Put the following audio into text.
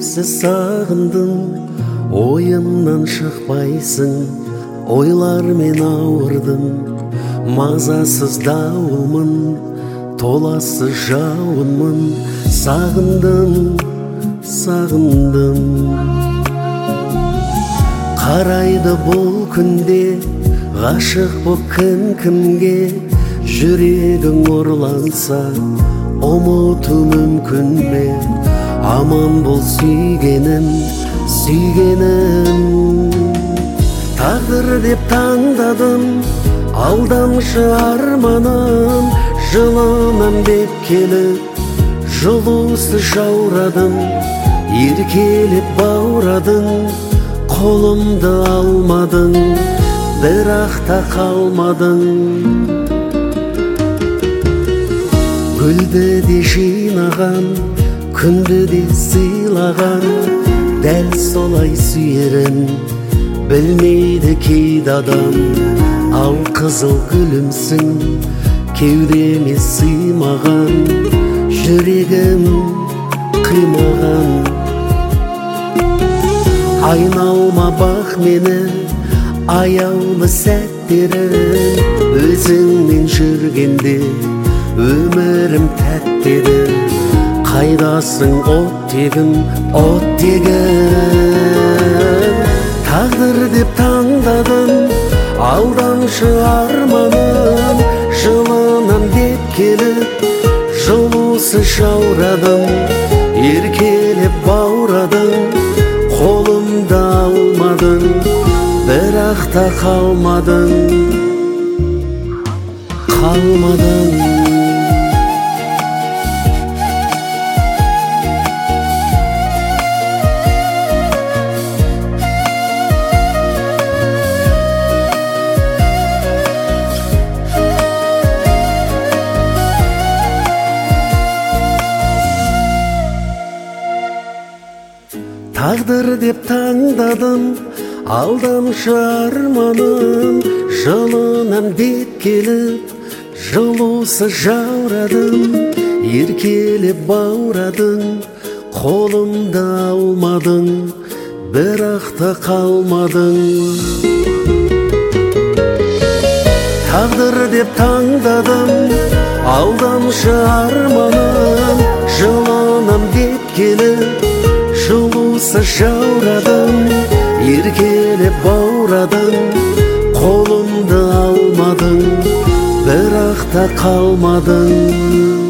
сағындым, ойымнан шықпайсың, ойлармен ауырдым, мазасыз дауылмын, толассыз жауынмын, сағындым, сағындым. Қарайды бұл күнде, ғашық боп кім-кімге, жүрегің ұрланса, ұмыту мүмкін бе? Аман бол сүйгенім, сүйгенім. Тағдыр деп таңдадым, алдамшы арманым, жылынам деп келіп, жылусыз жаурадым, еркелеп баурадың, қолымды алмадың, бірақ та қалмадың. Гүлді де жинаған, күнді де сыйлаған, дәл солай сүйерін білмейді кейде адам. Ал қызыл гүлімсің, кеудеме сыймаған, жүрегім қимаған. Айналма бақ мені, аяулы сәттерім, өзіңмен жүргенде өмірім тәттеді. Қайдасың оттегім, оттегім. Тағдыр деп таңдадым, алдамшы арманым, жылынам деп келіп, жылусыз жаурадым, еркелеп баурадым, қолымды алмадың, бірақ та қалмадың, қалмадың. Тағдыр деп таңдадым, алдамшы арманым, жылынам деп келіп, жылусыз жаурадым, еркелеп баурадың, қолымды алмадың, бірақ та қалмадың. Тағдыр деп таңдадым, алдамшы арманым, жылынам деп келіп, жылусыз жаурадым, еркелеп баурадың, қолымды алмадың, бірақ та қалмадың.